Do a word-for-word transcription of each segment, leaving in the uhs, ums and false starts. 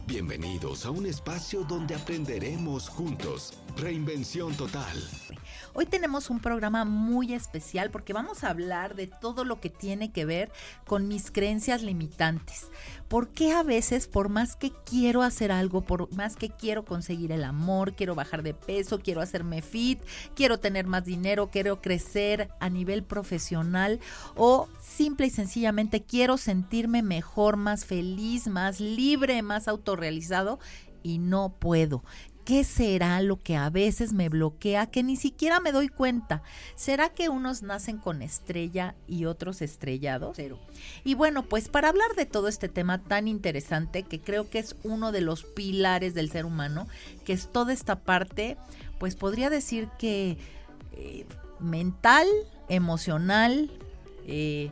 Bienvenidos a un espacio donde aprenderemos juntos. Reinvención total. Hoy tenemos un programa muy especial porque vamos a hablar de todo lo que tiene que ver con mis creencias limitantes. ¿Por qué a veces, por más que quiero hacer algo, por más que quiero conseguir el amor, quiero bajar de peso, quiero hacerme fit, quiero tener más dinero, quiero crecer a nivel profesional o simple y sencillamente quiero sentirme mejor, más feliz, más libre, más autorrealizado y no puedo? ¿Qué será lo que a veces me bloquea que ni siquiera me doy cuenta? ¿Será que unos nacen con estrella y otros estrellados? Cero. Y bueno, pues para hablar de todo este tema tan interesante, que creo que es uno de los pilares del ser humano, que es toda esta parte, pues podría decir que eh, mental, emocional, eh,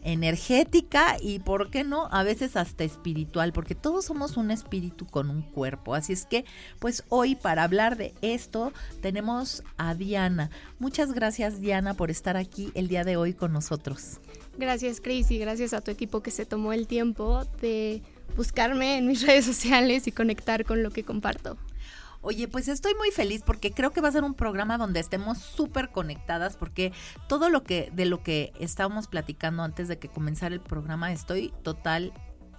energética y, ¿por qué no?, a veces hasta espiritual, porque todos somos un espíritu con un cuerpo. Así es que, pues hoy para hablar de esto tenemos a Diana. Muchas gracias, Diana, por estar aquí el día de hoy con nosotros. Gracias, Cris, y gracias a tu equipo que se tomó el tiempo de buscarme en mis redes sociales y conectar con lo que comparto. Oye, pues estoy muy feliz porque creo que va a ser un programa donde estemos súper conectadas, porque todo lo que de lo que estábamos platicando antes de que comenzara el programa estoy total,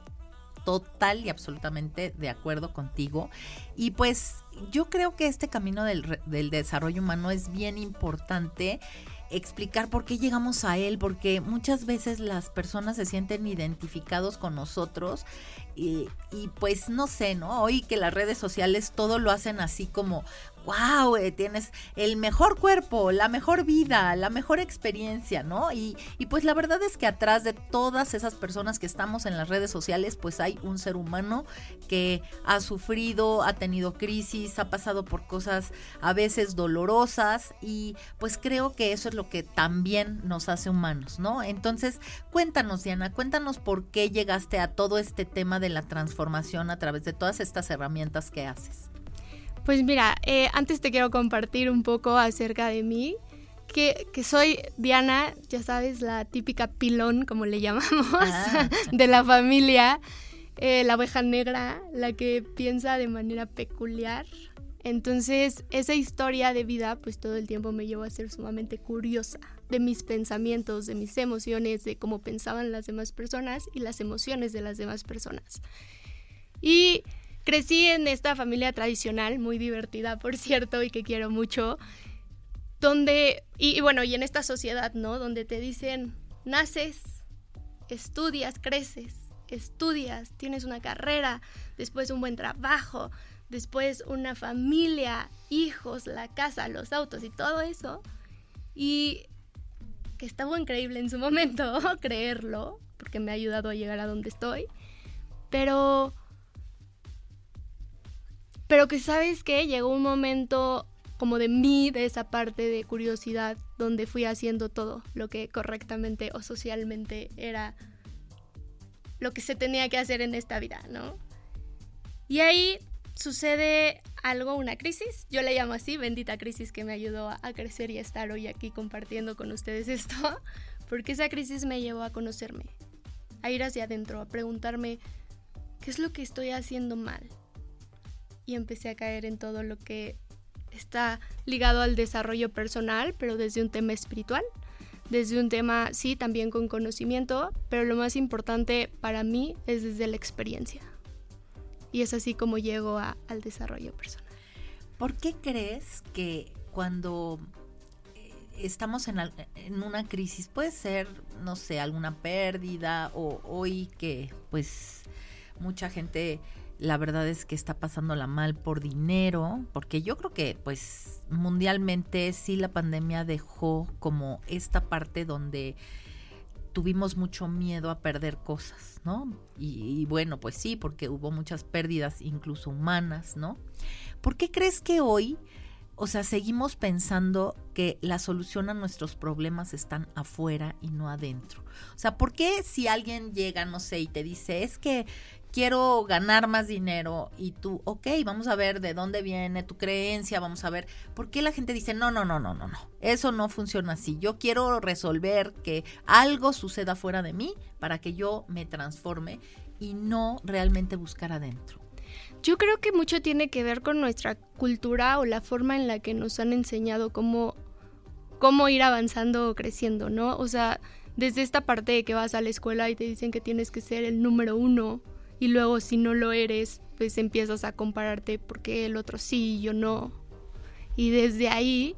total y absolutamente de acuerdo contigo. Y pues yo creo que este camino del, del desarrollo humano es bien importante explicar por qué llegamos a él, porque muchas veces las personas se sienten identificados con nosotros y, y pues no sé, ¿no? Hoy que las redes sociales todo lo hacen así como, wow, eh, tienes el mejor cuerpo, la mejor vida, la mejor experiencia, ¿no? Y, y pues la verdad es que atrás de todas esas personas que estamos en las redes sociales, pues hay un ser humano que ha sufrido, ha tenido crisis, ha pasado por cosas a veces dolorosas y pues creo que eso es lo que también nos hace humanos, ¿no? Entonces, cuéntanos, Diana, cuéntanos por qué llegaste a todo este tema de la transformación a través de todas estas herramientas que haces. Pues mira, eh, antes te quiero compartir un poco acerca de mí, que, que soy Diana, ya sabes, la típica pilón, como le llamamos, ah. de la familia, eh, la oveja negra, la que piensa de manera peculiar. Entonces, esa historia de vida, pues todo el tiempo me llevó a ser sumamente curiosa de mis pensamientos, de mis emociones, de cómo pensaban las demás personas y las emociones de las demás personas. Y crecí en esta familia tradicional, muy divertida, por cierto, y que quiero mucho, donde, y, y bueno, y en esta sociedad, ¿no? Donde te dicen, naces, estudias, creces, estudias, tienes una carrera, después un buen trabajo, después una familia, hijos, la casa, los autos y todo eso. Y que estuvo increíble en su momento creerlo, porque me ha ayudado a llegar a donde estoy, pero... Pero que sabes que llegó un momento como de mí, de esa parte de curiosidad, donde fui haciendo todo lo que correctamente o socialmente era lo que se tenía que hacer en esta vida, ¿no? Y ahí sucede algo, una crisis, yo le llamo así, bendita crisis que me ayudó a, a crecer y a estar hoy aquí compartiendo con ustedes esto, porque esa crisis me llevó a conocerme, a ir hacia adentro, a preguntarme, ¿qué es lo que estoy haciendo mal? Y empecé a caer en todo lo que está ligado al desarrollo personal, pero desde un tema espiritual, desde un tema, sí, también con conocimiento, pero lo más importante para mí es desde la experiencia. Y es así como llego a, al desarrollo personal. ¿Por qué crees que cuando estamos en, en una crisis, puede ser, no sé, alguna pérdida o hoy que pues mucha gente... La verdad es que está pasándola mal por dinero, porque yo creo que pues mundialmente sí la pandemia dejó como esta parte donde tuvimos mucho miedo a perder cosas, ¿no? Y, y bueno, pues sí, porque hubo muchas pérdidas incluso humanas, ¿no? ¿Por qué crees que hoy, o sea, seguimos pensando que la solución a nuestros problemas están afuera y no adentro? O sea, ¿por qué si alguien llega, no sé, y te dice, es que quiero ganar más dinero y tú, ok, vamos a ver de dónde viene tu creencia, vamos a ver, ¿por qué la gente dice, no, no, no, no, no, no, eso no funciona así, yo quiero resolver que algo suceda fuera de mí para que yo me transforme y no realmente buscar adentro? Yo creo que mucho tiene que ver con nuestra cultura o la forma en la que nos han enseñado cómo, cómo ir avanzando o creciendo, ¿no? O sea, desde esta parte de que vas a la escuela y te dicen que tienes que ser el número uno y luego si no lo eres, pues empiezas a compararte porque el otro sí y yo no. Y desde ahí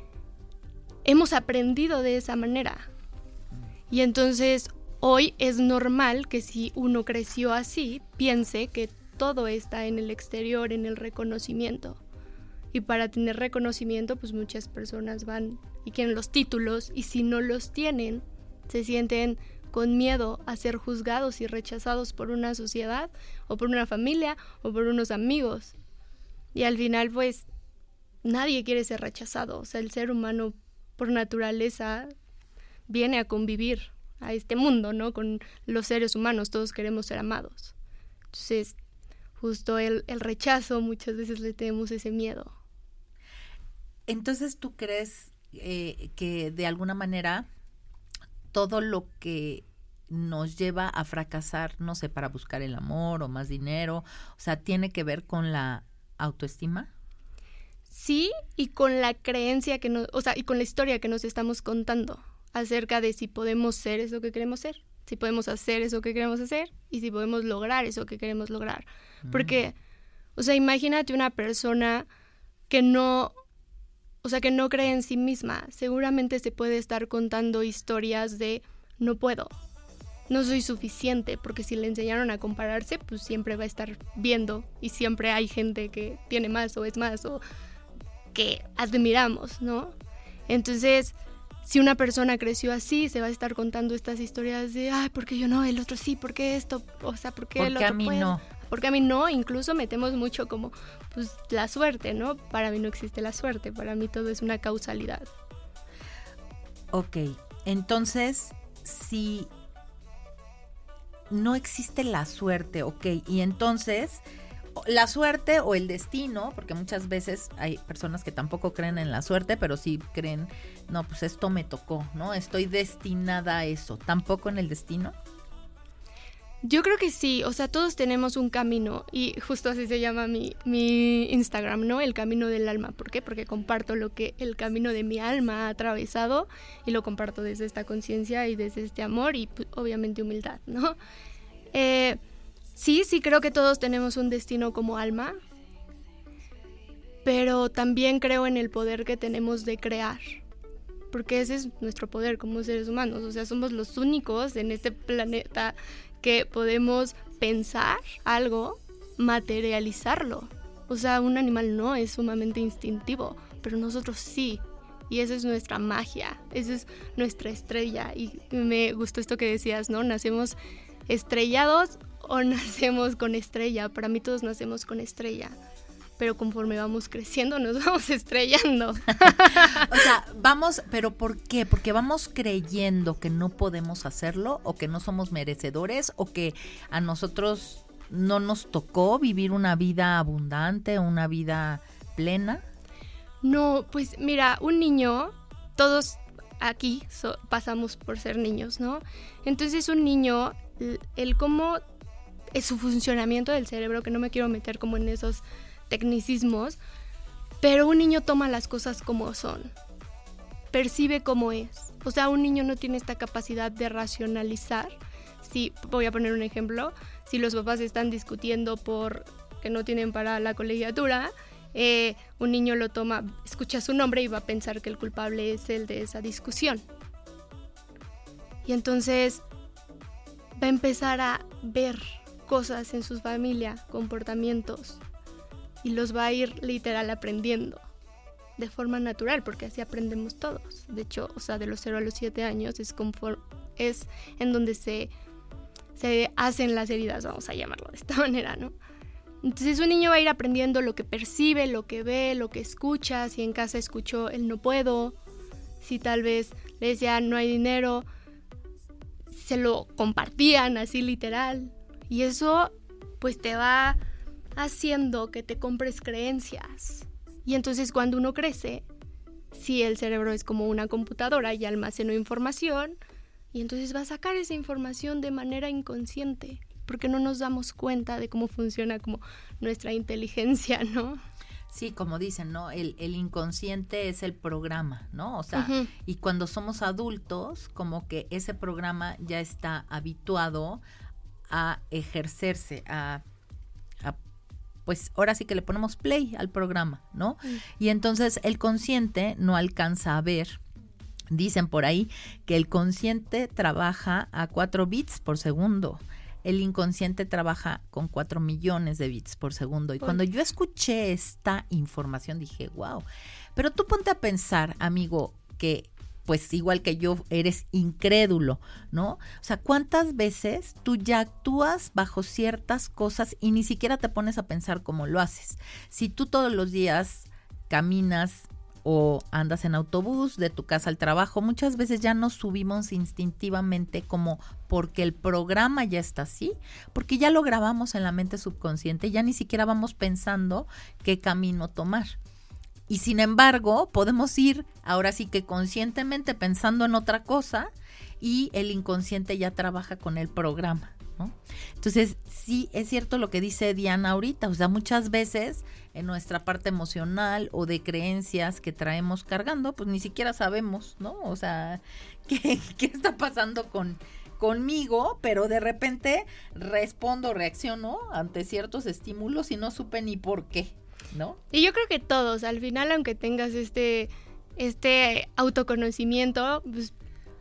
hemos aprendido de esa manera. Y entonces hoy es normal que si uno creció así, piense que todo está en el exterior, en el reconocimiento. Y para tener reconocimiento, pues muchas personas van y quieren los títulos, y si no los tienen, se sienten con miedo a ser juzgados y rechazados por una sociedad, o por una familia, o por unos amigos. Y al final, pues, nadie quiere ser rechazado. O sea, el ser humano, por naturaleza, viene a convivir a este mundo, ¿no? Con los seres humanos, todos queremos ser amados. Entonces, justo el, el rechazo, muchas veces le tenemos ese miedo. Entonces, ¿tú crees eh, que de alguna manera todo lo que nos lleva a fracasar, no sé, para buscar el amor o más dinero, o sea, tiene que ver con la autoestima? Sí, y con la creencia que nos, o sea, y con la historia que nos estamos contando acerca de si podemos ser eso que queremos ser, si podemos hacer eso que queremos hacer y si podemos lograr eso que queremos lograr. Mm. Porque, o sea, imagínate una persona que no, o sea, que no cree en sí misma, seguramente se puede estar contando historias de no puedo, no soy suficiente, porque si le enseñaron a compararse, pues siempre va a estar viendo y siempre hay gente que tiene más o es más o que admiramos, ¿no? Entonces, si una persona creció así, se va a estar contando estas historias de, ay, ¿por qué yo no? El otro sí, ¿por qué esto? O sea, ¿por qué el otro a mí puede? no? Porque a mí no, incluso metemos mucho como, pues, la suerte, ¿no? Para mí no existe la suerte, para mí todo es una causalidad. Ok, entonces, si no existe la suerte, ok, y entonces la suerte o el destino, porque muchas veces hay personas que tampoco creen en la suerte, pero sí creen, no, pues esto me tocó, ¿no? Estoy destinada a eso. ¿Tampoco en el destino? Yo creo que sí, o sea, todos tenemos un camino y justo así se llama mi, mi Instagram, ¿no? El camino del alma. ¿Por qué? Porque comparto lo que el camino de mi alma ha atravesado y lo comparto desde esta conciencia y desde este amor y pues, obviamente humildad, ¿no? Eh... Sí, sí creo que todos tenemos un destino como alma, pero también creo en el poder que tenemos de crear, porque ese es nuestro poder como seres humanos, o sea, somos los únicos en este planeta que podemos pensar algo, materializarlo. O sea, un animal no, es sumamente instintivo, pero nosotros sí, y esa es nuestra magia, esa es nuestra estrella, y me gustó esto que decías, ¿no? Nacemos estrellados o nacemos con estrella. Para mí todos nacemos con estrella, pero conforme vamos creciendo nos vamos estrellando. O sea, vamos, pero ¿por qué? Porque vamos creyendo que no podemos hacerlo o que no somos merecedores o que a nosotros no nos tocó vivir una vida abundante, una vida plena. No, pues mira, un niño, todos aquí so, pasamos por ser niños, ¿no? Entonces un niño, el, el cómo es su funcionamiento del cerebro, que no me quiero meter como en esos tecnicismos, pero un niño toma las cosas como son, percibe cómo es. O sea, un niño no tiene esta capacidad de racionalizar. Si, voy a poner un ejemplo, si los papás están discutiendo por que no tienen para la colegiatura, eh, un niño lo toma, escucha su nombre y va a pensar que el culpable es el de esa discusión. Y entonces va a empezar a ver cosas en su familia, comportamientos, y los va a ir literal aprendiendo de forma natural, porque así aprendemos todos. De hecho, o sea, de los cero a los siete años es, conform- es en donde se, se hacen las heridas, vamos a llamarlo de esta manera, ¿no? Entonces un niño va a ir aprendiendo lo que percibe, lo que ve, lo que escucha. Si en casa escuchó el no puedo, si tal vez le decían no hay dinero, se lo compartían así literal. Y eso pues te va haciendo que te compres creencias. Y entonces cuando uno crece, sí, el cerebro es como una computadora y almacenó información, y entonces va a sacar esa información de manera inconsciente, porque no nos damos cuenta de cómo funciona como nuestra inteligencia, ¿no? Sí, como dicen, ¿no? El, el inconsciente es el programa, ¿no? O sea, Uh-huh. y cuando somos adultos, como que ese programa ya está habituado a ejercerse, a, a pues ahora sí que le ponemos play al programa, ¿no? Uh-huh. Y entonces el consciente no alcanza a ver. Dicen por ahí que el consciente trabaja a cuatro bits por segundo. El inconsciente trabaja con cuatro millones de bits por segundo. Y cuando yo escuché esta información dije, wow. Pero tú ponte a pensar, amigo, que pues igual que yo eres incrédulo, ¿no? O sea, ¿cuántas veces tú ya actúas bajo ciertas cosas y ni siquiera te pones a pensar cómo lo haces? Si tú todos los días caminas o andas en autobús de tu casa al trabajo, muchas veces ya nos subimos instintivamente como porque el programa ya está así, porque ya lo grabamos en la mente subconsciente, ya ni siquiera vamos pensando qué camino tomar. Y sin embargo, podemos ir ahora sí que conscientemente pensando en otra cosa y el inconsciente ya trabaja con el programa, ¿no? Entonces, sí, es cierto lo que dice Diana ahorita, o sea, muchas veces en nuestra parte emocional o de creencias que traemos cargando, pues ni siquiera sabemos, ¿no? O sea, ¿qué, qué está pasando con, conmigo? Pero de repente respondo, reacciono ante ciertos estímulos y no supe ni por qué, ¿no? Y yo creo que todos, al final, aunque tengas este, este autoconocimiento, pues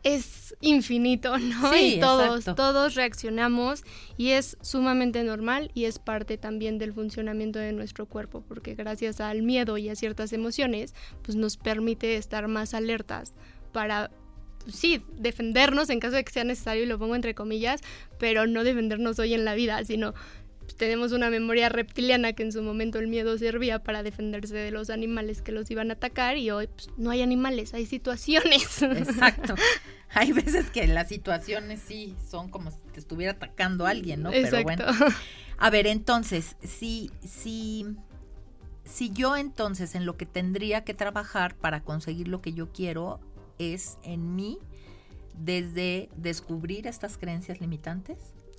es infinito, ¿no? Sí, y todos, exacto. todos reaccionamos y es sumamente normal y es parte también del funcionamiento de nuestro cuerpo, porque gracias al miedo y a ciertas emociones, pues nos permite estar más alertas para, pues sí, defendernos en caso de que sea necesario, y lo pongo entre comillas, pero no defendernos hoy en la vida, sino pues, tenemos una memoria reptiliana que en su momento el miedo servía para defenderse de los animales que los iban a atacar, y hoy pues, no hay animales, hay situaciones. Exacto. Hay veces que las situaciones sí son como si te estuviera atacando alguien, ¿no? Exacto. Pero bueno. A ver, entonces, si, si, si yo entonces en lo que tendría que trabajar para conseguir lo que yo quiero es en mí, desde descubrir estas creencias limitantes.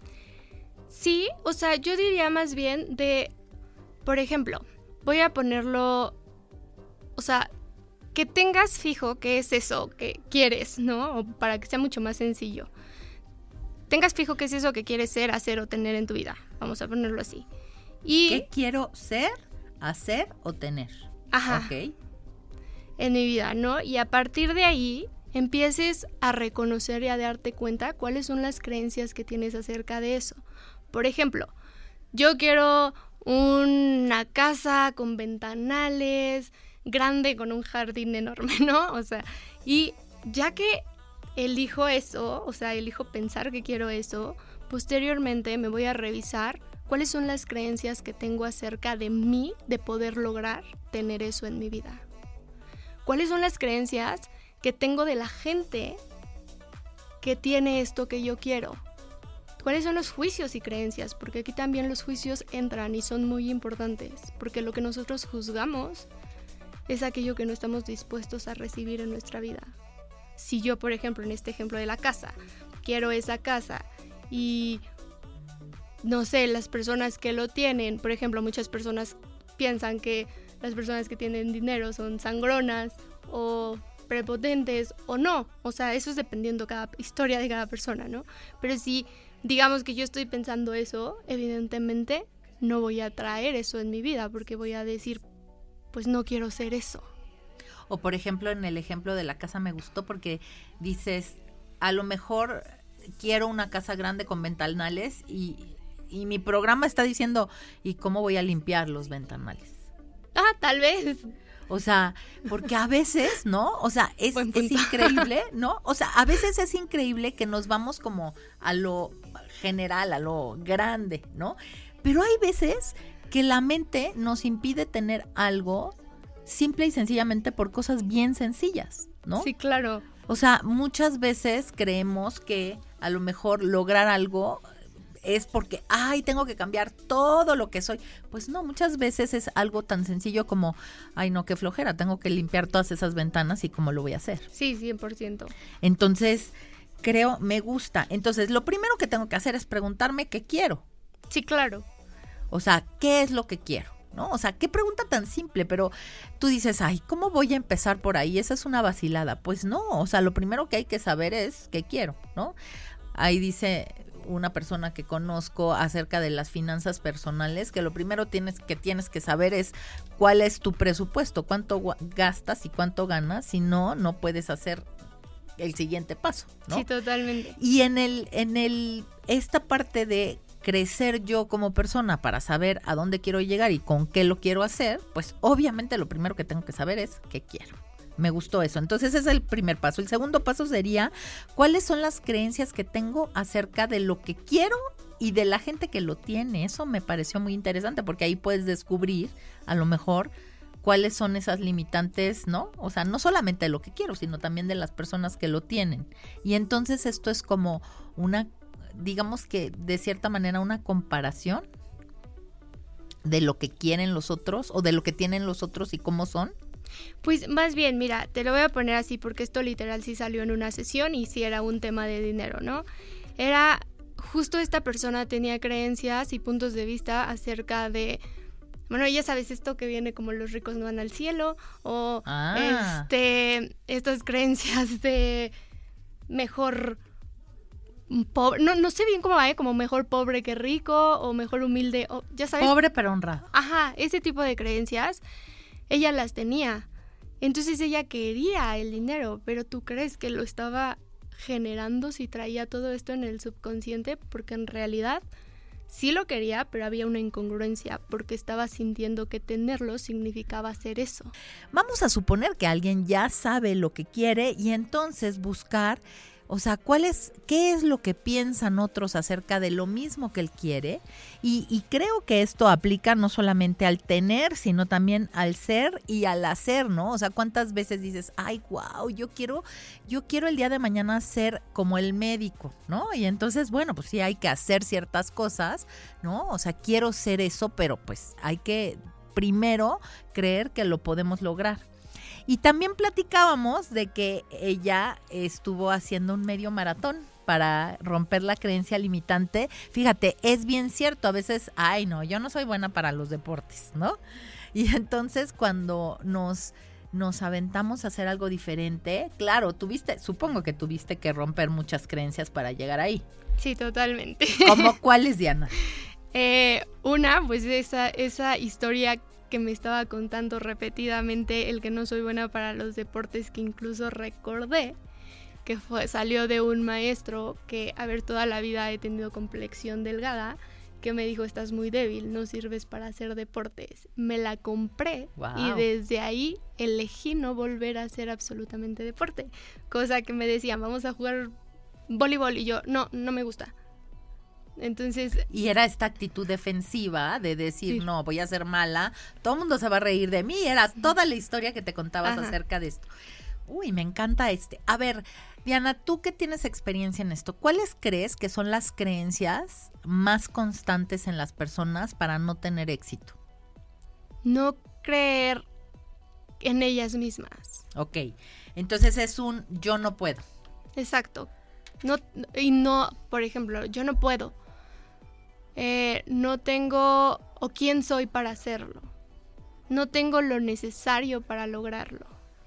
Sí, o sea, yo diría más bien de, por ejemplo, voy a ponerlo, o sea, que tengas fijo qué es eso que quieres, ¿no? O para que sea mucho más sencillo. Tengas fijo qué es eso que quieres ser, hacer o tener en tu vida. Vamos a ponerlo así. Y ¿qué quiero ser, hacer o tener? Ajá. Ok. En mi vida, ¿no? Y a partir de ahí empieces a reconocer y a darte cuenta cuáles son las creencias que tienes acerca de eso. Por ejemplo, yo quiero una casa con ventanales, grande, con un jardín enorme, ¿no? O sea, y ya que elijo eso, o sea, elijo pensar que quiero eso, posteriormente me voy a revisar cuáles son las creencias que tengo acerca de mí, de poder lograr tener eso en mi vida. ¿Cuáles son las creencias que tengo de la gente que tiene esto que yo quiero? ¿Cuáles son los juicios y creencias? Porque aquí también los juicios entran y son muy importantes, porque lo que nosotros juzgamos es aquello que no estamos dispuestos a recibir en nuestra vida. Si yo, por ejemplo, en este ejemplo de la casa, quiero esa casa y, no sé, las personas que lo tienen, por ejemplo, muchas personas piensan que las personas que tienen dinero son sangronas o prepotentes o no. O sea, eso es dependiendo cada historia de cada persona, ¿no? Pero si digamos que yo estoy pensando eso, evidentemente no voy a traer eso en mi vida porque voy a decir, pues no quiero ser eso. O por ejemplo, en el ejemplo de la casa me gustó porque dices, a lo mejor quiero una casa grande con ventanales y, y mi programa está diciendo, ¿y cómo voy a limpiar los ventanales? Ah, tal vez. O sea, porque a veces, ¿no? O sea, es, es increíble, ¿no? O sea, a veces es increíble que nos vamos como a lo general, a lo grande, ¿no? Pero hay veces que la mente nos impide tener algo simple y sencillamente por cosas bien sencillas, ¿no? Sí, claro. O sea, muchas veces creemos que a lo mejor lograr algo es porque, ay, tengo que cambiar todo lo que soy. Pues no, muchas veces es algo tan sencillo como, ay, no, qué flojera, tengo que limpiar todas esas ventanas y cómo lo voy a hacer. Sí, cien por ciento. Entonces, creo, me gusta. Entonces, lo primero que tengo que hacer es preguntarme qué quiero. Sí, claro. O sea, ¿qué es lo que quiero? ¿No? O sea, qué pregunta tan simple, pero tú dices, ay, ¿cómo voy a empezar por ahí? Esa es una vacilada. Pues no, o sea, lo primero que hay que saber es qué quiero, ¿no? Ahí dice una persona que conozco acerca de las finanzas personales, que lo primero tienes que tienes que saber es cuál es tu presupuesto, cuánto gastas y cuánto ganas, si no, no puedes hacer el siguiente paso, ¿no? Sí, totalmente. Y en el, en el, esta parte de crecer yo como persona para saber a dónde quiero llegar y con qué lo quiero hacer, pues obviamente lo primero que tengo que saber es qué quiero. Me gustó eso. Entonces ese es el primer paso. El segundo paso sería cuáles son las creencias que tengo acerca de lo que quiero y de la gente que lo tiene. Eso me pareció muy interesante porque ahí puedes descubrir a lo mejor cuáles son esas limitantes, ¿no? O sea, no solamente de lo que quiero, sino también de las personas que lo tienen. Y entonces esto es como una, digamos que de cierta manera una comparación de lo que quieren los otros o de lo que tienen los otros y cómo son. Pues más bien, mira, te lo voy a poner así porque esto literal sí salió en una sesión y sí era un tema de dinero, ¿no? Era justo esta persona tenía creencias y puntos de vista acerca de, bueno, ya sabes, esto que viene como los ricos no van al cielo o ah. este estas creencias de mejor pobre, no, no sé bien cómo va, ¿eh? Como mejor pobre que rico o mejor humilde, o, ya sabes. Pobre pero honrado. Ajá, ese tipo de creencias. Ella las tenía, entonces ella quería el dinero, pero ¿tú crees que lo estaba generando si traía todo esto en el subconsciente? Porque en realidad sí lo quería, pero había una incongruencia, porque estaba sintiendo que tenerlo significaba hacer eso. Vamos a suponer que alguien ya sabe lo que quiere y entonces buscar, o sea, ¿cuál es, qué es lo que piensan otros acerca de lo mismo que él quiere? Y, y creo que esto aplica no solamente al tener, sino también al ser y al hacer, ¿no? O sea, ¿cuántas veces dices, ay, wow, yo quiero, yo quiero el día de mañana ser como el médico, ¿no? Y entonces, bueno, pues sí hay que hacer ciertas cosas, ¿no? O sea, quiero ser eso, pero pues hay que primero creer que lo podemos lograr. Y también platicábamos de que ella estuvo haciendo un medio maratón para romper la creencia limitante. Fíjate, es bien cierto, a veces, ay no, yo no soy buena para los deportes, ¿no? Y entonces cuando nos, nos aventamos a hacer algo diferente, claro, tuviste, supongo que tuviste que romper muchas creencias para llegar ahí. Sí, totalmente. ¿Cómo cuáles, Diana? Eh, una, pues esa, esa historia que me estaba contando repetidamente, el que no soy buena para los deportes, que incluso recordé que fue, salió de un maestro que, a ver, toda la vida he tenido complexión delgada, que me dijo, estás muy débil, no sirves para hacer deportes. Me la compré. Wow. Y desde ahí elegí no volver a hacer absolutamente deporte, cosa que me decían, vamos a jugar voleibol, y yo, no, no me gusta. Entonces, y era esta actitud defensiva de decir, sí, no, voy a ser mala, todo el mundo se va a reír de mí, era sí, toda la historia que te contabas ajá, acerca de esto. Uy, me encanta este. A ver, Diana, tú que tienes experiencia en esto, ¿cuáles crees que son las creencias más constantes en las personas para no tener éxito? No creer en ellas mismas. Ok, entonces es un yo no puedo. Exacto. No, y no, por ejemplo, yo no puedo. Eh, no tengo, o quién soy para hacerlo. No tengo lo necesario para lograrlo.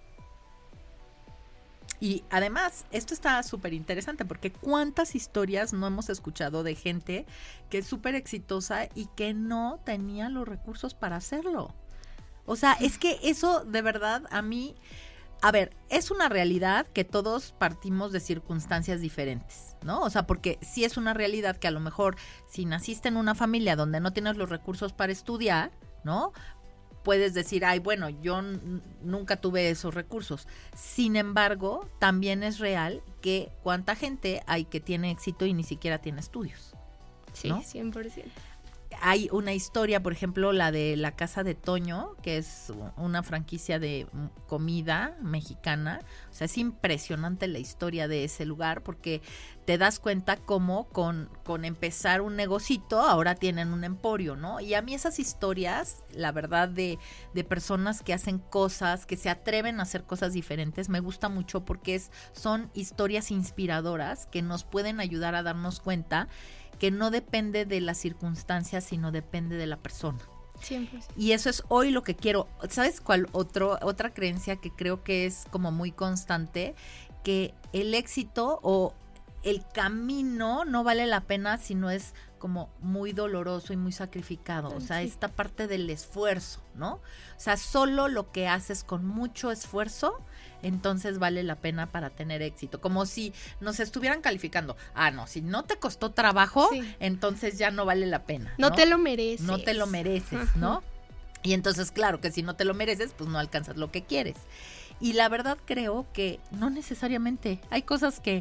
Y además, esto está súper interesante porque cuántas historias no hemos escuchado de gente que es súper exitosa y que no tenía los recursos para hacerlo. O sea, es que eso de verdad a mí... A ver, es una realidad que todos partimos de circunstancias diferentes, ¿no? O sea, porque sí es una realidad que a lo mejor si naciste en una familia donde no tienes los recursos para estudiar, ¿no? Puedes decir, ay, bueno, yo n- nunca tuve esos recursos. Sin embargo, también es real que cuánta gente hay que tiene éxito y ni siquiera tiene estudios, sí, ¿no? cien por ciento. hay una historia, por ejemplo, la de La Casa de Toño, que es una franquicia de comida mexicana. O sea, es impresionante la historia de ese lugar porque te das cuenta cómo con, con empezar un negocito ahora tienen un emporio, ¿no? Y a mí esas historias, la verdad, de, de personas que hacen cosas, que se atreven a hacer cosas diferentes, me gusta mucho porque es, son historias inspiradoras que nos pueden ayudar a darnos cuenta que no depende de las circunstancias, sino depende de la persona. Siempre. Y eso es hoy lo que quiero. ¿Sabes cuál otro, otra creencia que creo que es como muy constante? Que el éxito o el camino no vale la pena si no es como muy doloroso y muy sacrificado. O sea, sí. Esta parte del esfuerzo, ¿no? O sea, solo lo que haces con mucho esfuerzo, entonces vale la pena para tener éxito. Como si nos estuvieran calificando. Ah, no, si no te costó trabajo, sí. entonces ya no vale la pena, ¿no? No te lo mereces. No te lo mereces, ¿no? Y entonces, claro, que si no te lo mereces, pues no alcanzas lo que quieres. Y la verdad creo que no necesariamente. Hay cosas que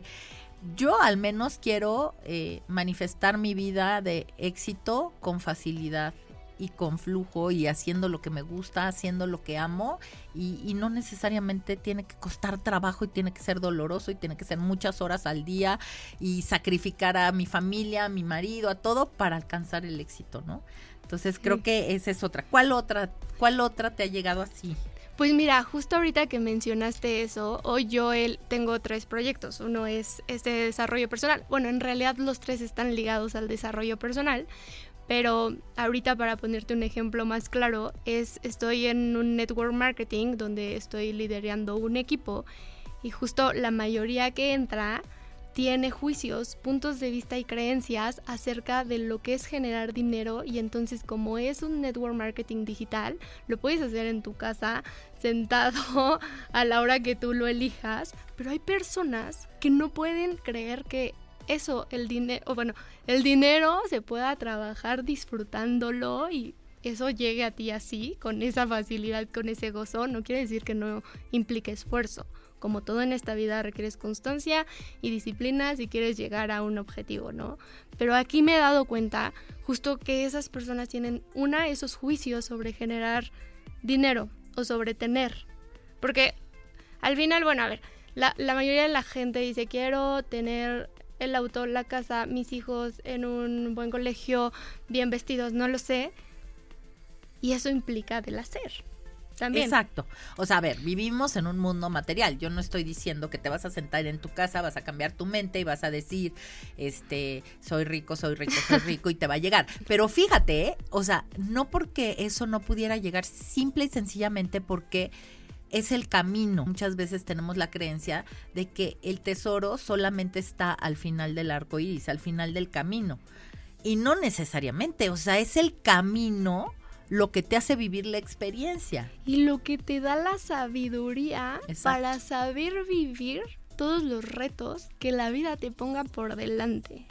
yo al menos quiero eh, manifestar mi vida de éxito con facilidad y con flujo y haciendo lo que me gusta, haciendo lo que amo y, y no necesariamente tiene que costar trabajo y tiene que ser doloroso y tiene que ser muchas horas al día y sacrificar a mi familia, a mi marido, a todo para alcanzar el éxito, ¿no? Entonces creo sí. que esa es otra. ¿Cuál otra, cuál otra te ha llegado así? Pues mira, justo ahorita que mencionaste eso, hoy yo el, tengo tres proyectos. Uno es este desarrollo personal. Bueno, en realidad los tres están ligados al desarrollo personal, pero ahorita para ponerte un ejemplo más claro, es estoy en un network marketing donde estoy liderando un equipo y justo la mayoría que entra tiene juicios, puntos de vista y creencias acerca de lo que es generar dinero y entonces como es un network marketing digital, lo puedes hacer en tu casa sentado a la hora que tú lo elijas, pero hay personas que no pueden creer que eso, el dinero, o bueno, el dinero se pueda trabajar disfrutándolo y eso llegue a ti así, con esa facilidad, con ese gozo. No quiere decir que no implique esfuerzo. Como todo en esta vida requieres constancia y disciplina si quieres llegar a un objetivo, ¿no? Pero aquí me he dado cuenta justo que esas personas tienen, una, esos juicios sobre generar dinero o sobre tener. Porque al final, bueno, a ver, la, la mayoría de la gente dice, quiero tener el auto, la casa, mis hijos en un buen colegio, bien vestidos, no lo sé. Y eso implica del hacer. También. Exacto. O sea, a ver, vivimos en un mundo material. Yo no estoy diciendo que te vas a sentar en tu casa, vas a cambiar tu mente y vas a decir, este, soy rico, soy rico, soy rico y te va a llegar. Pero fíjate, ¿eh? O sea, no porque eso no pudiera llegar, simple y sencillamente porque es el camino. Muchas veces tenemos la creencia de que el tesoro solamente está al final del arco iris, al final del camino. Y no necesariamente, o sea, es el camino lo que te hace vivir la experiencia. Y lo que te da la sabiduría Exacto. para saber vivir todos los retos que la vida te ponga por delante.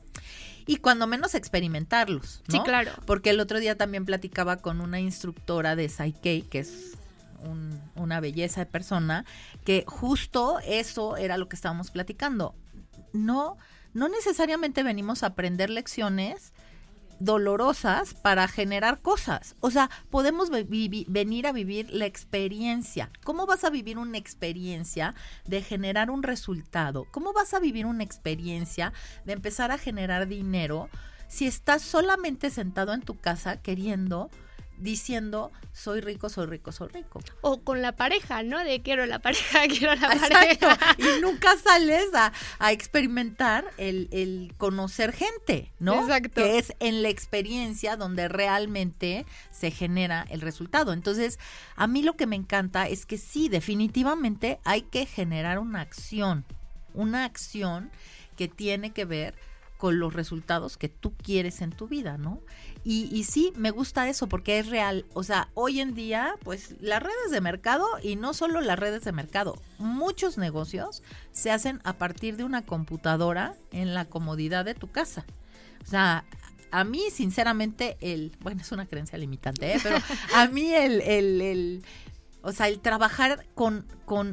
Y cuando menos experimentarlos, ¿no? Sí, claro. Porque el otro día también platicaba con una instructora de Psyche, que es un, una belleza de persona, que justo eso era lo que estábamos platicando. No, no necesariamente venimos a aprender lecciones dolorosas para generar cosas. O sea, podemos vi- venir a vivir la experiencia. ¿Cómo vas a vivir una experiencia de generar un resultado? ¿Cómo vas a vivir una experiencia de empezar a generar dinero si estás solamente sentado en tu casa queriendo, diciendo, soy rico, soy rico, soy rico? O con la pareja, ¿no? De quiero la pareja, quiero la Exacto. pareja. Y nunca sales a, a experimentar el, el conocer gente, ¿no? Exacto. Que es en la experiencia donde realmente se genera el resultado. Entonces, a mí lo que me encanta es que sí, definitivamente hay que generar una acción, una acción que tiene que ver con los resultados que tú quieres en tu vida, ¿no? Y, y sí, me gusta eso porque es real. O sea, hoy en día, pues las redes de mercado, y no solo las redes de mercado, muchos negocios se hacen a partir de una computadora en la comodidad de tu casa. O sea, a mí, sinceramente, el, bueno, es una creencia limitante, ¿eh? Pero a mí el, el, el, o sea, el trabajar con, con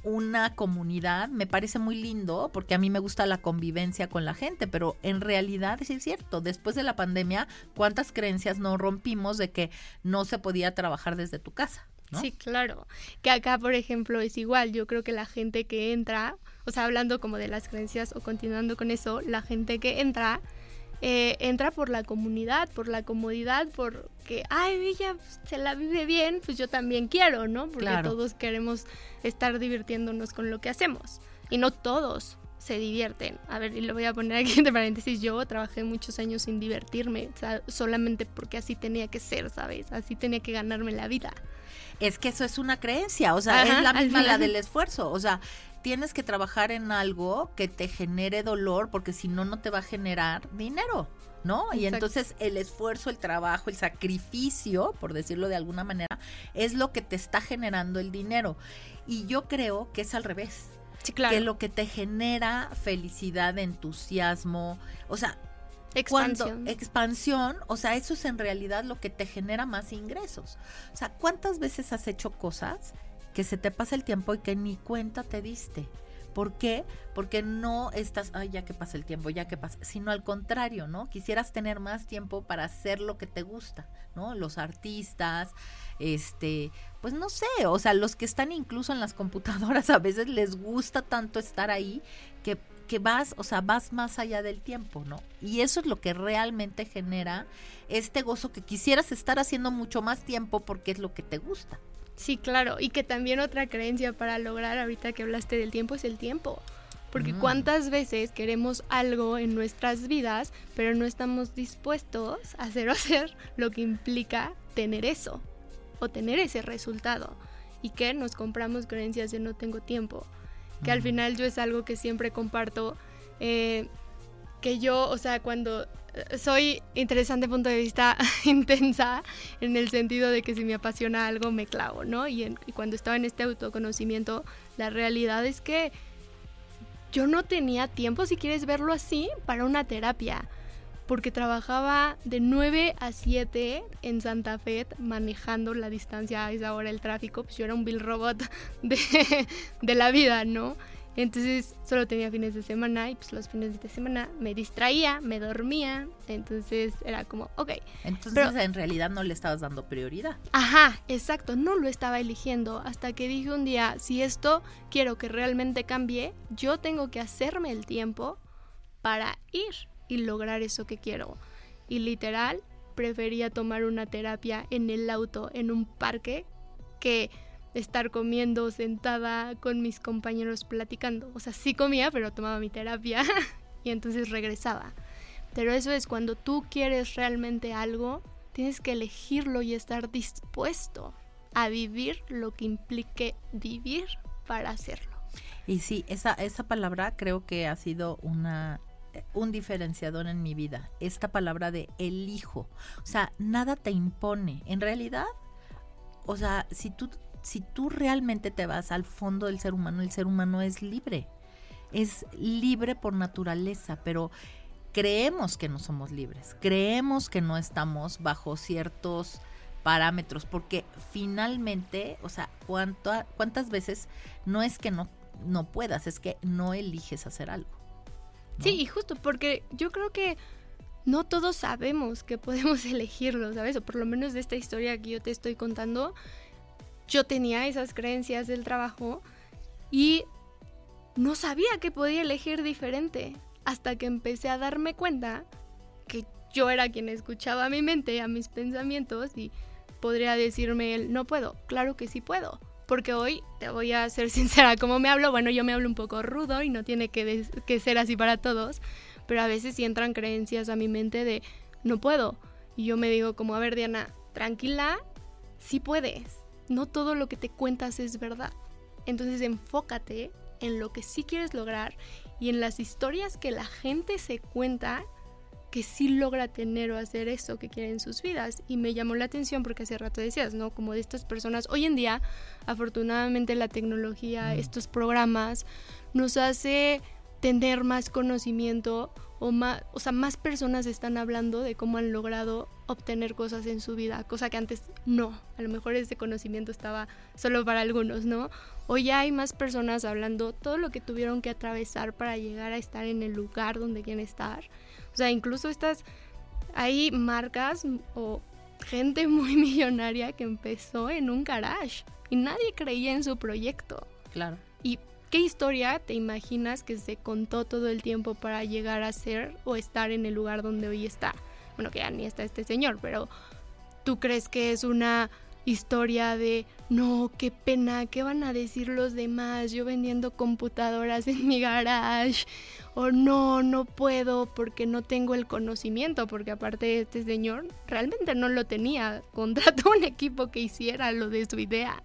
una comunidad, me parece muy lindo porque a mí me gusta la convivencia con la gente, pero en realidad sí es cierto, después de la pandemia, ¿cuántas creencias no rompimos de que no se podía trabajar desde tu casa? ¿No? Sí, claro. Que acá, por ejemplo, es igual. Yo creo que la gente que entra, o sea, hablando como de las creencias o continuando con eso, la gente que entra, eh, entra por la comunidad, por la comodidad, porque, ay, ella se la vive bien, pues yo también quiero, ¿no? Porque claro, todos queremos estar divirtiéndonos con lo que hacemos. Y no todos se divierten. A ver, y lo voy a poner aquí entre paréntesis, yo trabajé muchos años sin divertirme, o sea, solamente porque así tenía que ser, ¿sabes? Así tenía que ganarme la vida. Es que eso es una creencia, o sea, Ajá, es la misma la del esfuerzo, o sea, tienes que trabajar en algo que te genere dolor, porque si no, no te va a generar dinero, ¿no? Exacto. Y entonces el esfuerzo, el trabajo, el sacrificio, por decirlo de alguna manera, es lo que te está generando el dinero. Y yo creo que es al revés. Sí, claro. Que lo que te genera felicidad, entusiasmo, o sea, expansión. Cuando, expansión, o sea, eso es en realidad lo que te genera más ingresos. O sea, ¿cuántas veces has hecho cosas que se te pasa el tiempo y que ni cuenta te diste? ¿Por qué? Porque no estás, ay, ya que pasa el tiempo, ya que pasa, sino al contrario, ¿no? Quisieras tener más tiempo para hacer lo que te gusta, ¿no? Los artistas, este, pues no sé, o sea, los que están incluso en las computadoras a veces les gusta tanto estar ahí que que vas, o sea, vas más allá del tiempo, ¿no? Y eso es lo que realmente genera este gozo que quisieras estar haciendo mucho más tiempo porque es lo que te gusta. Sí, claro, y que también otra creencia para lograr, ahorita que hablaste del tiempo, es el tiempo. Porque mm. cuántas veces queremos algo en nuestras vidas, pero no estamos dispuestos a hacer o hacer lo que implica tener eso, o tener ese resultado. Y que nos compramos creencias de no tengo tiempo. Que al final yo es algo que siempre comparto, eh, que yo, o sea, cuando soy interesante punto de vista intensa, en el sentido de que si me apasiona algo me clavo, ¿no? Y, en, y cuando estaba en este autoconocimiento, la realidad es que yo no tenía tiempo, si quieres verlo así, para una terapia. Porque trabajaba de nueve a siete en Santa Fe, manejando la distancia a esa hora el tráfico, pues yo era un Bill Robot de, de la vida, ¿no? Entonces solo tenía fines de semana y pues los fines de semana me distraía, me dormía, entonces era como, ok. Entonces pero, en realidad no le estabas dando prioridad. Ajá, exacto, no lo estaba eligiendo hasta que dije un día, si esto quiero que realmente cambie, yo tengo que hacerme el tiempo para ir y lograr eso que quiero. Y literal, prefería tomar una terapia en el auto, en un parque, que estar comiendo sentada con mis compañeros platicando. O sea, sí comía, pero tomaba mi terapia y entonces regresaba. Pero eso es cuando tú quieres realmente algo, tienes que elegirlo y estar dispuesto a vivir lo que implique vivir para hacerlo. Y sí, esa, esa palabra creo que ha sido una... un diferenciador en mi vida, esta palabra de elijo, o sea, nada te impone, en realidad, o sea, si tú, si tú realmente te vas al fondo del ser humano, el ser humano es libre, es libre por naturaleza, pero creemos que no somos libres, creemos que no estamos bajo ciertos parámetros, porque finalmente, o sea, ¿cuánto, cuántas veces no es que no, no puedas, es que no eliges hacer algo? ¿No? Sí, y justo porque yo creo que no todos sabemos que podemos elegirlo, ¿sabes? O por lo menos de esta historia que yo te estoy contando, yo tenía esas creencias del trabajo y no sabía que podía elegir diferente hasta que empecé a darme cuenta que yo era quien escuchaba a mi mente, a mis pensamientos y podría decirme él, no puedo, claro que sí puedo. Porque hoy, te voy a ser sincera, como me hablo, bueno, yo me hablo un poco rudo y no tiene que, de- que ser así para todos, pero a veces sí entran creencias a mi mente de, no puedo. Y yo me digo como, a ver, Diana, tranquila, sí puedes. No todo lo que te cuentas es verdad. Entonces enfócate en lo que sí quieres lograr y en las historias que la gente se cuenta que sí logra tener o hacer eso que quiere en sus vidas. Y me llamó la atención porque hace rato decías, ¿no? Como de estas personas, hoy en día, afortunadamente la tecnología, mm. estos programas, nos hace tener más conocimiento o más, o sea, más personas están hablando de cómo han logrado obtener cosas en su vida, cosa que antes no, a lo mejor ese conocimiento estaba solo para algunos, ¿no? Hoy ya hay más personas hablando todo lo que tuvieron que atravesar para llegar a estar en el lugar donde quieren estar. O sea, incluso estas, hay marcas o gente muy millonaria que empezó en un garage y nadie creía en su proyecto. Claro. Y ¿qué historia te imaginas que se contó todo el tiempo para llegar a ser o estar en el lugar donde hoy está? Bueno, que ya ni está este señor, pero ¿tú crees que es una historia de no, qué pena, qué van a decir los demás, yo vendiendo computadoras en mi garage? O no, no puedo porque no tengo el conocimiento, porque aparte este señor realmente no lo tenía, contrató un equipo que hiciera lo de su idea.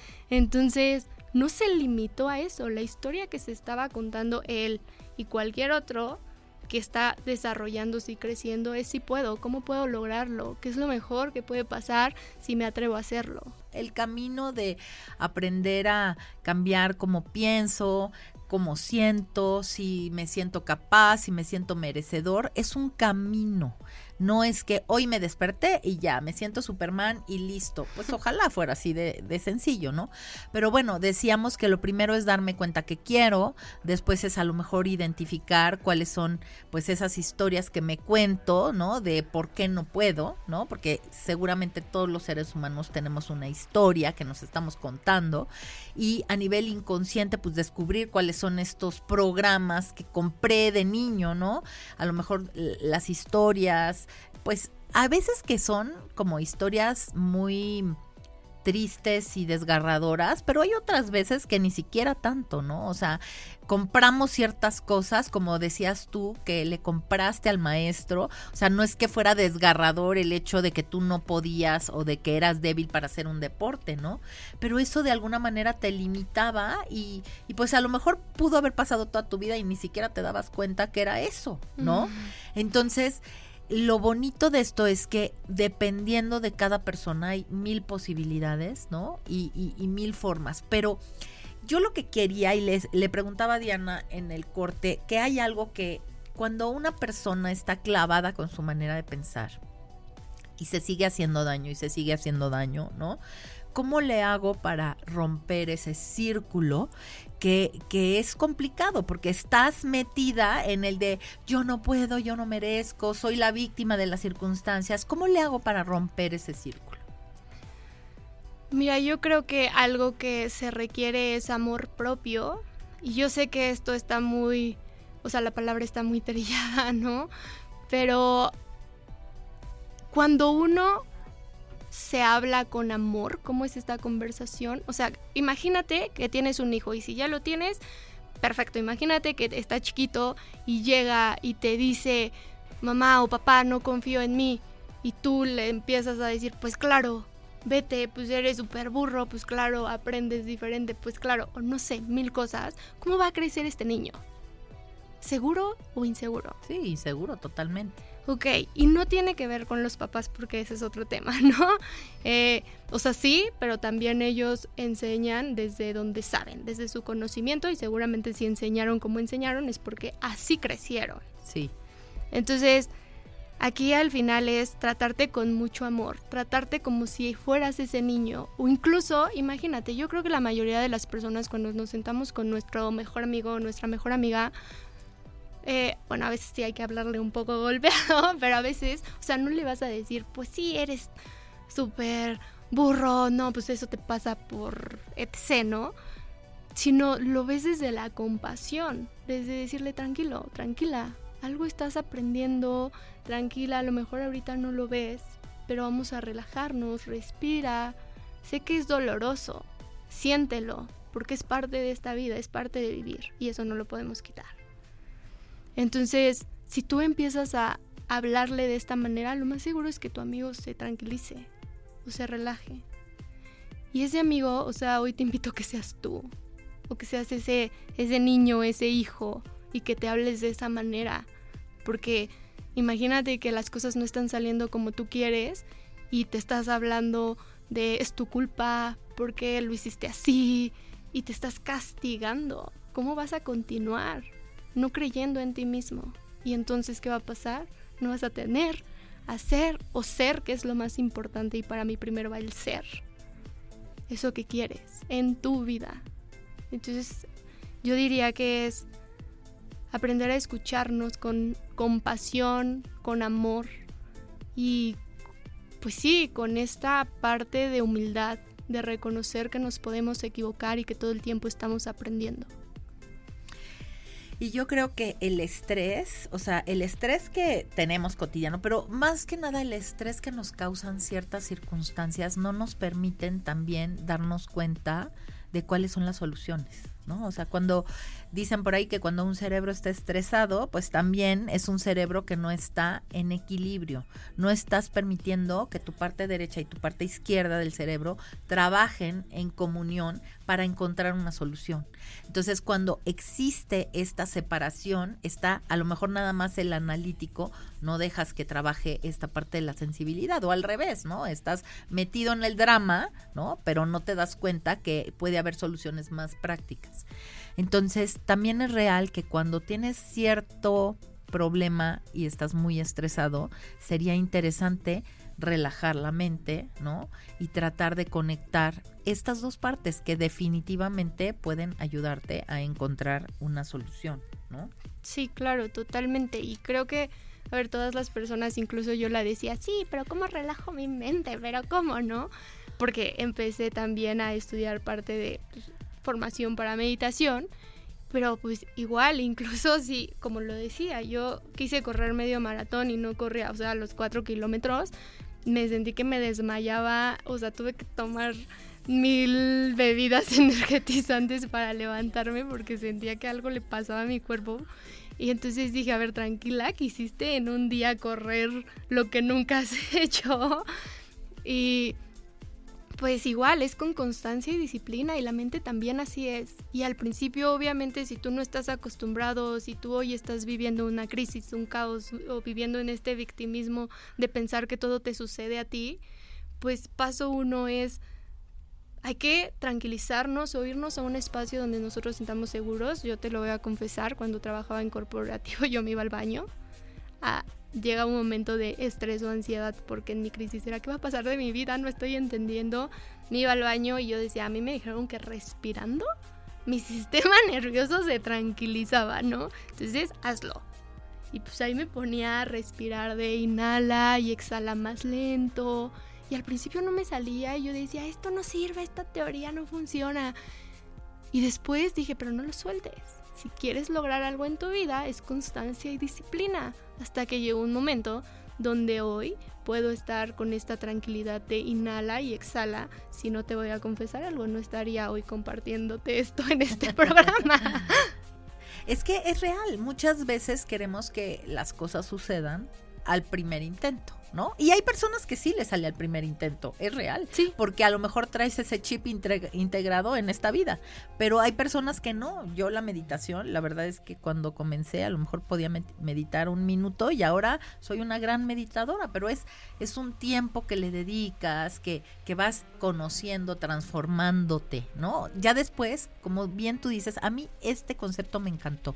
Entonces no se limitó a eso, la historia que se estaba contando él y cualquier otro que está desarrollándose y creciendo es si puedo, cómo puedo lograrlo, qué es lo mejor que puede pasar si me atrevo a hacerlo. El camino de aprender a cambiar cómo pienso, cómo siento, si me siento capaz, si me siento merecedor, es un camino. No es que hoy me desperté y ya, me siento Superman y listo. Pues ojalá fuera así de, de sencillo, ¿no? Pero bueno, decíamos que lo primero es darme cuenta que quiero, después es a lo mejor identificar cuáles son pues esas historias que me cuento, ¿no? De por qué no puedo, ¿no? Porque seguramente todos los seres humanos tenemos una historia que nos estamos contando y a nivel inconsciente pues descubrir cuáles son estos programas que compré de niño, ¿no? A lo mejor las historias, pues a veces que son como historias muy tristes y desgarradoras, pero hay otras veces que ni siquiera tanto, ¿no? O sea, compramos ciertas cosas, como decías tú, que le compraste al maestro, o sea, no es que fuera desgarrador el hecho de que tú no podías o de que eras débil para hacer un deporte, ¿no? Pero eso de alguna manera te limitaba y, y pues a lo mejor pudo haber pasado toda tu vida y ni siquiera te dabas cuenta que era eso, ¿no? Mm. Entonces, lo bonito de esto es que dependiendo de cada persona hay mil posibilidades, ¿no? Y, y, y mil formas. Pero yo lo que quería y les, le preguntaba a Diana en el corte, que hay algo que cuando una persona está clavada con su manera de pensar y se sigue haciendo daño y se sigue haciendo daño, ¿no? ¿Cómo le hago para romper ese círculo que, que es complicado? Porque estás metida en el de yo no puedo, yo no merezco, soy la víctima de las circunstancias. ¿Cómo le hago para romper ese círculo? Mira, yo creo que algo que se requiere es amor propio. Y yo sé que esto está muy, o sea, la palabra está muy trillada, ¿no? Pero cuando uno se habla con amor, ¿cómo es esta conversación? O sea, imagínate que tienes un hijo y si ya lo tienes, perfecto. Imagínate que está chiquito y llega y te dice, mamá o papá, no confío en mí. Y tú le empiezas a decir, pues claro, vete, pues eres súper burro, pues claro, aprendes diferente, pues claro, o no sé, mil cosas. ¿Cómo va a crecer este niño? ¿Seguro o inseguro? Sí, inseguro, totalmente. Ok, y no tiene que ver con los papás porque ese es otro tema, ¿no? Eh, o sea, sí, pero también ellos enseñan desde donde saben, desde su conocimiento y seguramente si enseñaron como enseñaron es porque así crecieron. Sí. Entonces, aquí al final es tratarte con mucho amor, tratarte como si fueras ese niño o incluso, imagínate, yo creo que la mayoría de las personas cuando nos sentamos con nuestro mejor amigo o nuestra mejor amiga, Eh, bueno, a veces sí hay que hablarle un poco golpeado, pero a veces, o sea, no le vas a decir, pues sí, eres súper burro, no, pues eso te pasa por etc, ¿no? Sino lo ves desde la compasión, desde decirle, tranquilo, tranquila, algo estás aprendiendo, tranquila, a lo mejor ahorita no lo ves, pero vamos a relajarnos, respira, sé que es doloroso, siéntelo, porque es parte de esta vida, es parte de vivir, y eso no lo podemos quitar. Entonces, si tú empiezas a hablarle de esta manera, lo más seguro es que tu amigo se tranquilice o se relaje. Y ese amigo, o sea, hoy te invito a que seas tú, o que seas ese, ese niño, ese hijo, y que te hables de esa manera. Porque imagínate que las cosas no están saliendo como tú quieres y te estás hablando de es tu culpa, porque lo hiciste así, y te estás castigando. ¿Cómo vas a continuar? no creyendo en ti mismo. Y entonces, ¿qué va a pasar? No vas a tener, hacer o ser, que es lo más importante, y para mí primero va el ser. Eso que quieres en tu vida. Entonces, yo diría que es aprender a escucharnos con compasión, con amor y pues sí, con esta parte de humildad, de reconocer que nos podemos equivocar y que todo el tiempo estamos aprendiendo. Y yo creo que el estrés, o sea, el estrés que tenemos cotidiano, pero más que nada el estrés que nos causan ciertas circunstancias no nos permiten también darnos cuenta de cuáles son las soluciones, ¿no? O sea, cuando dicen por ahí que cuando un cerebro está estresado, pues también es un cerebro que no está en equilibrio. No estás permitiendo que tu parte derecha y tu parte izquierda del cerebro trabajen en comunión para encontrar una solución. Entonces, cuando existe esta separación, está a lo mejor nada más el analítico, no dejas que trabaje esta parte de la sensibilidad, o al revés, ¿no? Estás metido en el drama, ¿no? Pero no te das cuenta que puede haber soluciones más prácticas. Entonces, también es real que cuando tienes cierto problema y estás muy estresado, sería interesante relajar la mente, ¿no? Y tratar de conectar estas dos partes que definitivamente pueden ayudarte a encontrar una solución, ¿no? Sí, claro, totalmente. Y creo que, a ver, todas las personas, incluso yo la decía, sí, pero ¿cómo relajo mi mente? Pero ¿cómo no? Porque empecé también a estudiar parte de pues, formación para meditación, pero pues igual, incluso si, como lo decía, yo quise correr medio maratón y no corría, o sea, los cuatro kilómetros, me sentí que me desmayaba, o sea, tuve que tomar mil bebidas energetizantes para levantarme porque sentía que algo le pasaba a mi cuerpo. Y entonces dije, a ver, tranquila, quisiste en un día correr lo que nunca has hecho. Y pues igual, es con constancia y disciplina, y la mente también así es. Y al principio, obviamente, si tú no estás acostumbrado, si tú hoy estás viviendo una crisis, un caos, o viviendo en este victimismo de pensar que todo te sucede a ti, pues paso uno es, hay que tranquilizarnos o irnos a un espacio donde nosotros sintamos seguros. Yo te lo voy a confesar, cuando trabajaba en corporativo yo me iba al baño. Ah, llega un momento de estrés o ansiedad porque en mi crisis era, ¿qué va a pasar de mi vida? No estoy entendiendo. Me iba al baño y yo decía, a mí me dijeron que respirando mi sistema nervioso se tranquilizaba, ¿no? Entonces, hazlo. Y pues ahí me ponía a respirar de inhala y exhala más lento. Y al principio no me salía y yo decía, esto no sirve, esta teoría no funciona. Y después dije, pero no lo sueltes. Si quieres lograr algo en tu vida, es constancia y disciplina. Hasta que llegó un momento donde hoy puedo estar con esta tranquilidad de inhala y exhala. Si no te voy a confesar algo, no estaría hoy compartiéndote esto en este programa. Es que es real, muchas veces queremos que las cosas sucedan al primer intento, ¿no? Y hay personas que sí les sale al primer intento, es real, sí, porque a lo mejor traes ese chip intre- integrado en esta vida, pero hay personas que no. Yo la meditación, la verdad es que cuando comencé a lo mejor podía med- meditar un minuto y ahora soy una gran meditadora, pero es, es un tiempo que le dedicas, que, que vas conociendo, transformándote, ¿no? Ya después, como bien tú dices, a mí este concepto me encantó.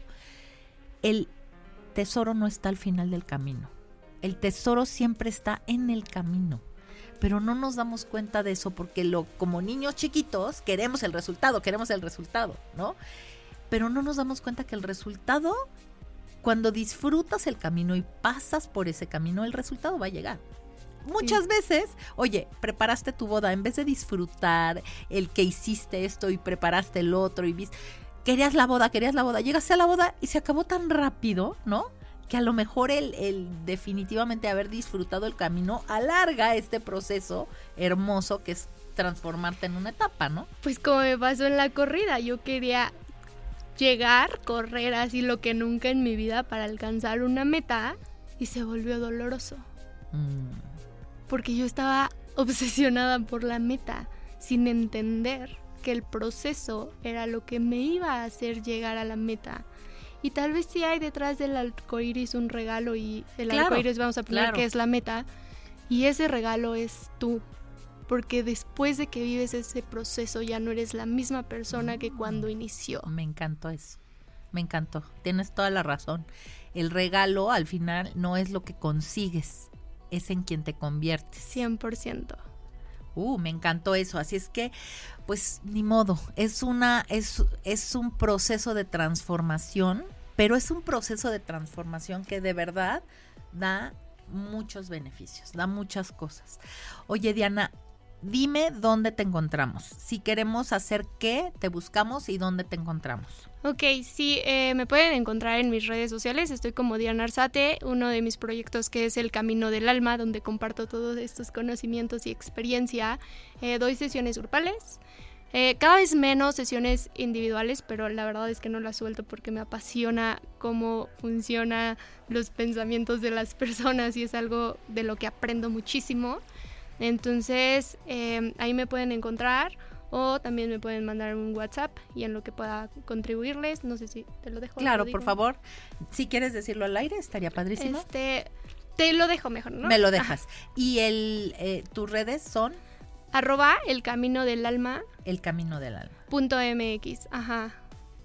El tesoro no está al final del camino. El tesoro siempre está en el camino, pero no nos damos cuenta de eso porque lo, como niños chiquitos queremos el resultado, queremos el resultado, ¿no? Pero no nos damos cuenta que el resultado, cuando disfrutas el camino y pasas por ese camino, el resultado va a llegar. Muchas sí. veces, oye, preparaste tu boda, en vez de disfrutar el que hiciste esto y preparaste el otro y viste, querías la boda, querías la boda, llegaste a la boda y se acabó tan rápido, ¿no? Que a lo mejor el, el definitivamente haber disfrutado el camino alarga este proceso hermoso que es transformarte en una etapa, ¿no? Pues como me pasó en la corrida, yo quería llegar, correr así lo que nunca en mi vida para alcanzar una meta y se volvió doloroso. Mm. Porque yo estaba obsesionada por la meta sin entender que el proceso era lo que me iba a hacer llegar a la meta. Y tal vez sí hay detrás del arcoíris un regalo y el claro, arcoíris vamos a poner claro. que es la meta. Y ese regalo es tú. Porque después de que vives ese proceso ya no eres la misma persona que cuando inició. Me encantó eso. me encantó, tienes toda la razón. El regalo al final no es lo que consigues, es en quien te conviertes. cien por ciento. Uh, me encantó eso, así es que, pues, ni modo, es una, es, es un proceso de transformación, pero es un proceso de transformación que de verdad da muchos beneficios, da muchas cosas. Oye, Diana, dime dónde te encontramos. Si queremos hacer qué, te buscamos y dónde te encontramos. Ok, sí, eh, me pueden encontrar en mis redes sociales. Estoy como Diana Arzate, uno de mis proyectos que es El Camino del Alma, donde comparto todos estos conocimientos y experiencia. Eh, doy sesiones grupales, eh, cada vez menos sesiones individuales, pero la verdad es que no las suelto porque me apasiona cómo funcionan los pensamientos de las personas y es algo de lo que aprendo muchísimo. Entonces, eh, ahí me pueden encontrar. O también me pueden mandar un WhatsApp y en lo que pueda contribuirles, no sé si te lo dejo. Claro, lo por favor, si quieres decirlo al aire, estaría padrísimo. Este, te lo dejo mejor, ¿no? Me lo dejas. Ajá. Y el, eh, tus redes son arroba el camino del alma. El camino del alma. Punto mx, ajá.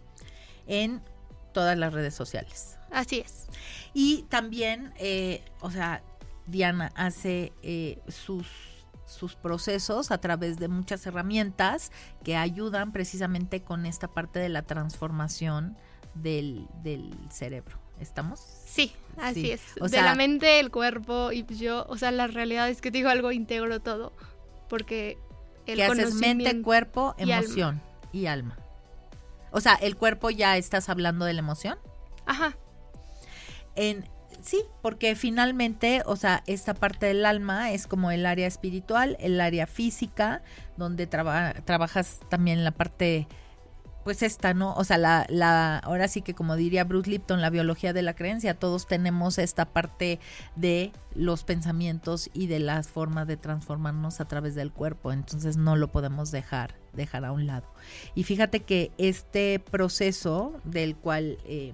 En todas las redes sociales. Así es. Y también, eh, o sea, Diana hace eh, sus sus procesos a través de muchas herramientas que ayudan precisamente con esta parte de la transformación del, del cerebro. ¿Estamos? Sí, así sí. es. O de sea, la mente, el cuerpo y yo, o sea, la realidad es que digo algo, integro todo, porque el que haces conocimiento mente, cuerpo, y emoción alma. y alma. O sea, el cuerpo ya estás hablando de la emoción. Ajá. En Sí, porque finalmente, o sea, esta parte del alma es como el área espiritual, el área física, donde traba, trabajas también la parte, pues esta, ¿no? O sea, la, la, ahora sí que como diría Bruce Lipton, la biología de la creencia, todos tenemos esta parte de los pensamientos y de las formas de transformarnos a través del cuerpo, entonces no lo podemos dejar, dejar a un lado. Y fíjate que este proceso del cual... Eh,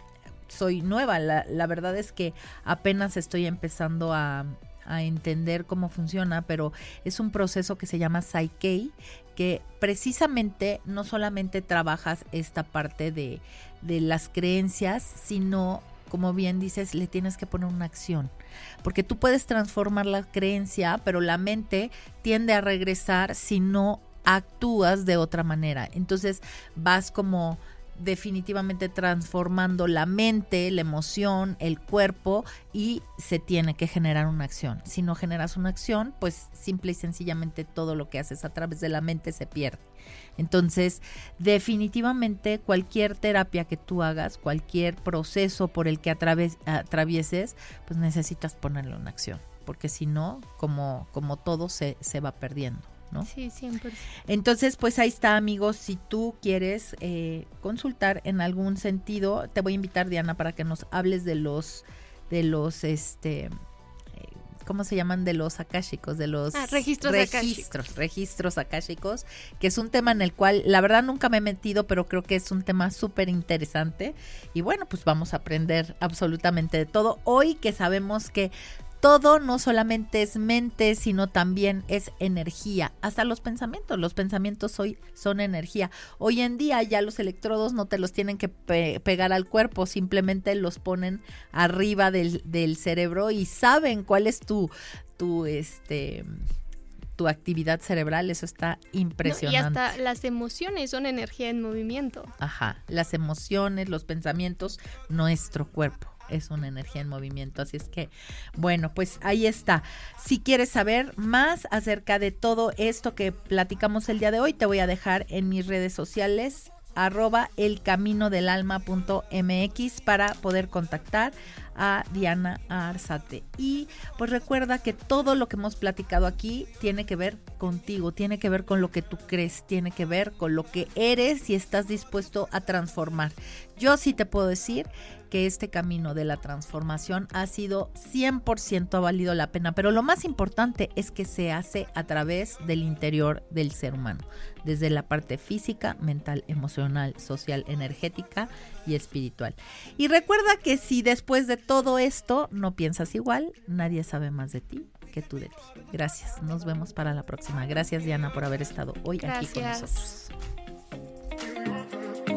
soy nueva, la, la verdad es que apenas estoy empezando a, a entender cómo funciona, pero es un proceso que se llama Psyche, que precisamente no solamente trabajas esta parte de, de las creencias, sino, como bien dices, le tienes que poner una acción, porque tú puedes transformar la creencia, pero la mente tiende a regresar si no actúas de otra manera. Entonces vas como... definitivamente transformando la mente, la emoción, el cuerpo y se tiene que generar una acción. Si no generas una acción, pues simple y sencillamente todo lo que haces a través de la mente se pierde. Entonces, definitivamente cualquier terapia que tú hagas, cualquier proceso por el que atraves, atravieses, pues necesitas ponerle una acción, porque si no, como, como todo se, se va perdiendo, ¿no? Sí, cien por ciento. Entonces, pues ahí está, amigos, si tú quieres eh, consultar en algún sentido, te voy a invitar, Diana, para que nos hables de los, de los, este, eh, ¿cómo se llaman? De los akáshicos, de los ah, registros registros, akáshicos. registros akáshicos, que es un tema en el cual, la verdad, nunca me he metido, pero creo que es un tema súper interesante. Y bueno, pues vamos a aprender absolutamente de todo. Hoy que sabemos que todo no solamente es mente, sino también es energía. Hasta los pensamientos, los pensamientos hoy son energía. Hoy en día ya los electrodos no te los tienen que pe- pegar al cuerpo, simplemente los ponen arriba del, del cerebro y saben cuál es tu, tu, este, tu actividad cerebral. Eso está impresionante. No, y hasta las emociones son energía en movimiento. Ajá, las emociones, los pensamientos, nuestro cuerpo es una energía en movimiento, así es que, bueno, pues ahí está. Si quieres saber más acerca de todo esto que platicamos el día de hoy, te voy a dejar en mis redes sociales, arroba elcaminodelalma.mx, para poder contactar a Diana Arzate. Y pues recuerda que todo lo que hemos platicado aquí tiene que ver contigo, tiene que ver con lo que tú crees, tiene que ver con lo que eres y estás dispuesto a transformar. Yo sí te puedo decir que este camino de la transformación ha sido cien por ciento, ha valido la pena, pero lo más importante es que se hace a través del interior del ser humano, desde la parte física, mental, emocional, social, energética y espiritual. Y recuerda que si después de todo esto no piensas igual, nadie sabe más de ti que tú de ti. Gracias, nos vemos para la próxima. Gracias, Diana, por haber estado hoy Gracias. aquí con nosotros.